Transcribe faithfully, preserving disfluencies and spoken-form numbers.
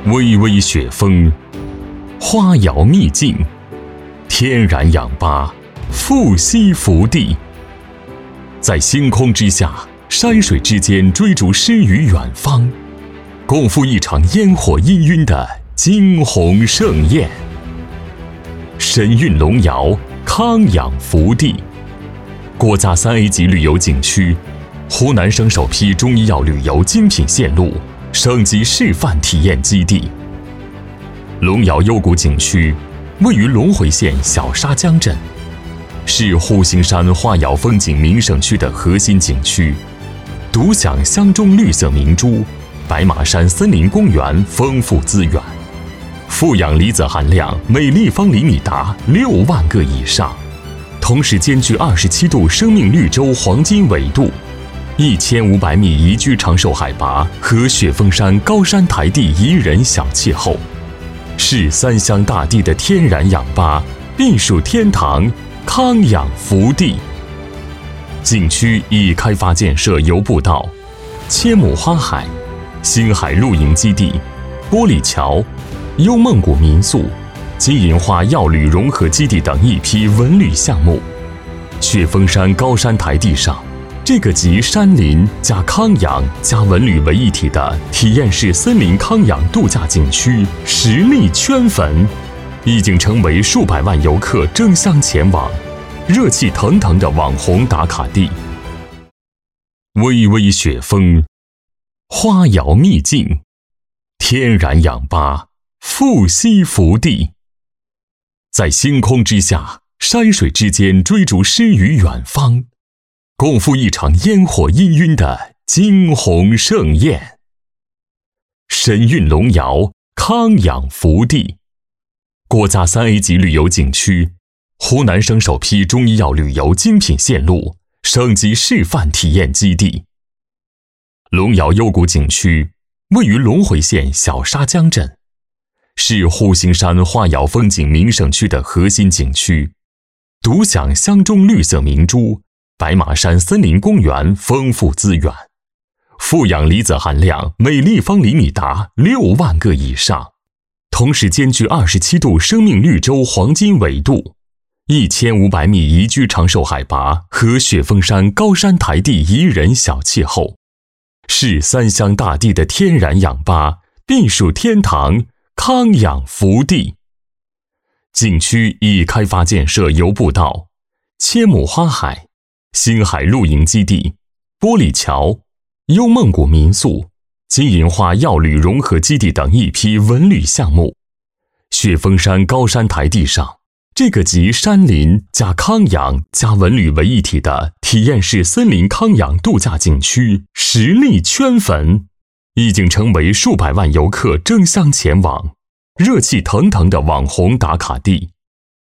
微微雪峰，花瑶秘境，天然氧吧，富硒福地。在星空之下，山水之间追逐诗与远方，共赴一场烟火氤氲的惊鸿盛宴。神韵龙窑，康养福地，国家三 A 级旅游景区，湖南省首批中医药旅游精品线路，省级示范体验基地。龙窑幽谷景区位于龙回县小沙江镇，是护心山花瑶风景名胜区的核心景区，独享乡中绿色明珠、白马山森林公园丰富资源，负氧离子含量每立方厘米达六万个以上，同时兼具二十七度生命绿洲黄金纬度、一千五百米宜居长寿海拔和雪峰山高山台地宜人小气候，是三湘大地的天然氧吧、避暑天堂、康养福地。景区已开发建设游步道、千亩花海、星海露营基地、玻璃桥、幽梦谷民宿、金银花药旅融合基地等一批文旅项目。雪峰山高山台地上，这个集山林加康养加文旅为一体的体验式森林康养度假景区实力圈粉，已经成为数百万游客争相前往、热气腾腾的网红打卡地。微微雪峰，花瑶秘境，天然氧吧，富硒福地。在星空之下，山水之间追逐诗与远方，共赴一场烟火氤氲的惊鸿盛宴。神韵龙窑，康养福地，国家三 A 级旅游景区，湖南省首批中医药旅游精品线路，省级示范体验基地。龙窑幽谷景区位于龙回县小沙江镇，是护心山花瑶风景名胜区的核心景区，独享乡中绿色明珠、白马山森林公园丰富资源，负氧离子含量每立方厘米达六万个以上，同时兼具二十七度生命绿洲黄金纬度、一千五百米宜居长寿海拔和雪峰山高山台地宜人小气候，是三湘大地的天然氧吧、避暑天堂、康养福地。景区已开发建设游步道、千亩花海、星海露营基地、玻璃桥、幽梦谷民宿、金银花药旅融合基地等一批文旅项目。雪峰山高山台地上，这个集山林加康养加文旅为一体的体验式森林康养度假景区实力圈粉，已经成为数百万游客争相前往、热气腾腾的网红打卡地。